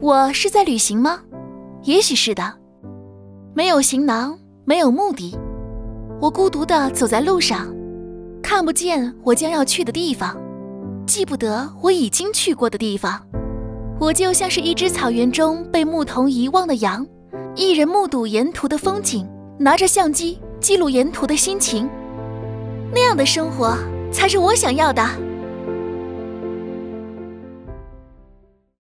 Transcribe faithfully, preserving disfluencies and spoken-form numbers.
我是在旅行吗？也许是的。没有行囊，没有目的，我孤独地走在路上，看不见我将要去的地方，记不得我已经去过的地方。我就像是一只草原中被牧童遗忘的羊，一人目睹沿途的风景，拿着相机记录沿途的心情。那样的生活才是我想要的。